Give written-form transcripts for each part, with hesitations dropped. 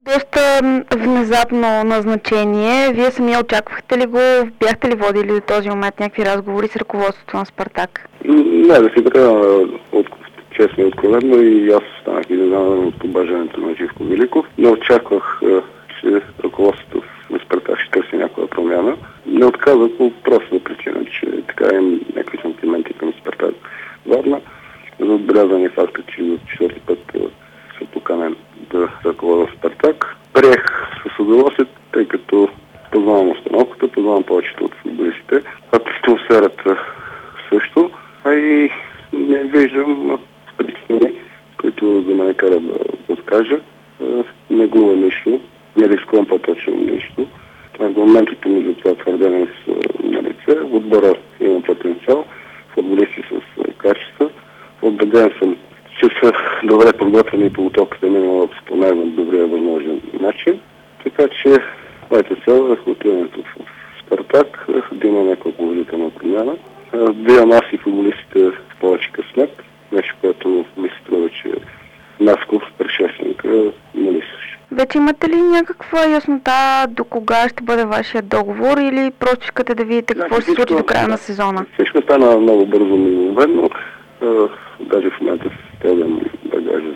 Доста внезапно назначение. Вие самия очаквахте ли го? Бяхте ли водили до този момент някакви разговори с ръководството на Спартак? Не, да си така честно и откровенно, и аз станах изненадан от побаждането на Живко Великов. Не очаквах, че ръководството на Спартак ще търси някаква промяна. Не отказах по простата причина, че така имам някакви сантименти към Спартак Варна. За отбелязане факта, че за четвърти път се поканен да ръководя Спартак. Приех с удоволствие, тъй като познавам установката, познавам повечето от футболистите. Атмосферата също, а и не виждам причини, които да ме кара да откажа. Не губя нищо, не рискувам по-точно нищо. Аргументите ми за това твърдение са на лице. Отбора има потенциал, футболисти с качества. Убеден съм, че са добре подготвени и подготовката минала по най-добрия възможен начин. Така че моята цел е отиването в Спартак, да има някаква положителна промяна. Да имам аз и футболистите повече късмет, нещо, което ми се струва, че Насков, предшественика, не също. Вече имате ли някаква яснота до кога ще бъде вашия договор или просто искате да видите какво ще се случи до края на сезона? Всичко стана много бързо мигновено. Даже в момента се стягам багажа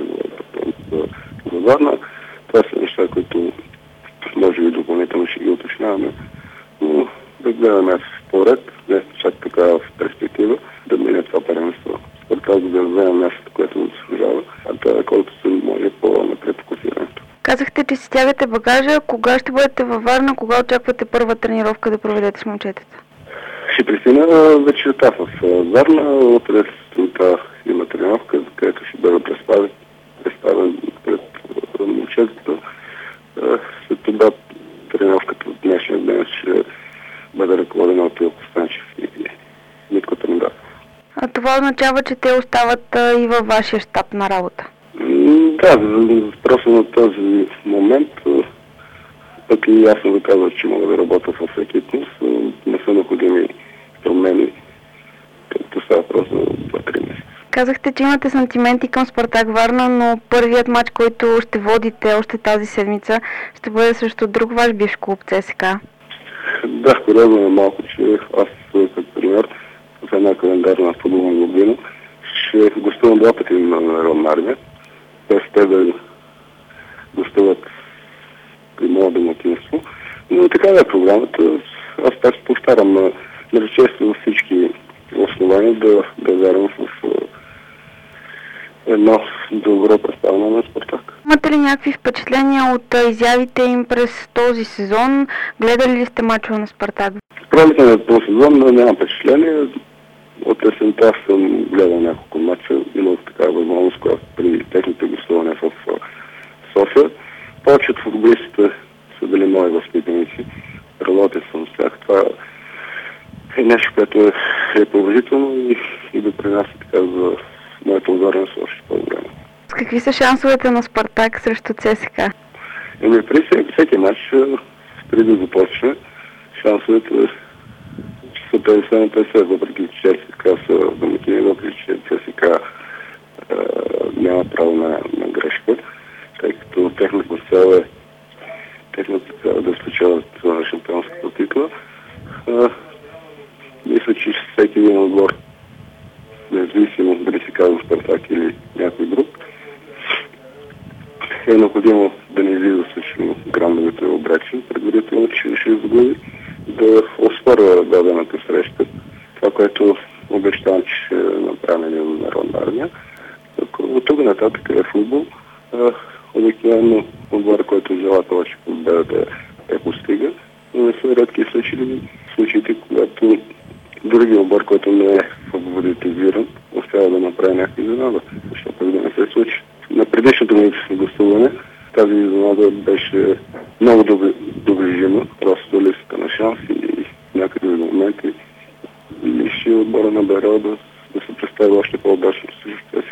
за Варна. Това са неща, които може би допълнително ще ги уточняваме. Но да гледаме по-ред, не чак така в перспектива, да мине това паренство. Спартак да вземем мястото, което му заслужава, а това колкото се може по-напред фокусирането. Казахте, че си стягате багажа. Кога ще бъдете във Варна? Кога очаквате първа тренировка да проведете с момчетата? Ще пристигна вечерта в Варна. Утре сутринта има тренировка, където ще бъда представен пред момчетата. След това тренировката от днешния ден ще бъде ръководена от Илко Станчев и Митко Трендав. А това означава, че те остават и във вашия щаб на работа? Да, просто на този момент пък и аз съм доказал, че мога да работя в екипност. Не са необходими промени, като става просто 2-3 месеца. Казахте, че имате сантименти към Спартак Варна, но първият матч, който ще водите още тази седмица, ще бъде срещу друг ваш бивш клуб ЦСКА. Да, куриозно е малко, че аз като треньор в една календарна футболна година ще гостувам 2 пъти на Народна армия. Тоест те да гостуват при моя домакинство. Но така е програмата. Аз пак повтарям на често всички основания да вярвам в едно добро представяне на Спартак. Имате ли някакви впечатления от изявите им през този сезон? Гледали ли сте мачове на Спартак? Правите на този сезон нямам впечатление. От есента съм гледал няколко мача. Имах такава възможност, която при техните гостуване в София. Повечето футболистите са били мои възпитаници. Работил съм с тях. Това е нещо, което е положително и допринася така за моята увереност още по-време. С какви са шансовете на Спартак срещу ЦСКА? При всеки мач, преди да започне, шансовете са 50 на 50, въпреки че ЦСКА са домакини, въпреки че ЦСКА няма право на грешка, тъй като техната цел е да спечелят шампионската титла. Мисля, че всеки един отбор, независимо дали се казва Спартак или някой друг, е необходимо да не излиза срещу грандовете обречен, предварително, че ще изгуби, да оспорва дадената среща. Това, което обещавам, че ще направим Народна армия. От тук нататък е футбол. Обикновено отбор, който желая повече победа да постига, но не са редки случаите, когато други отбор, който не е фаворитизиран, успява да направи някакви изненада, защото да не се случи. На предишното ми гостуване тази изненада беше много доближима, просто липсата на шанс и някъде в моменти лиши отбора на БРО да се представи още по-удачно срещу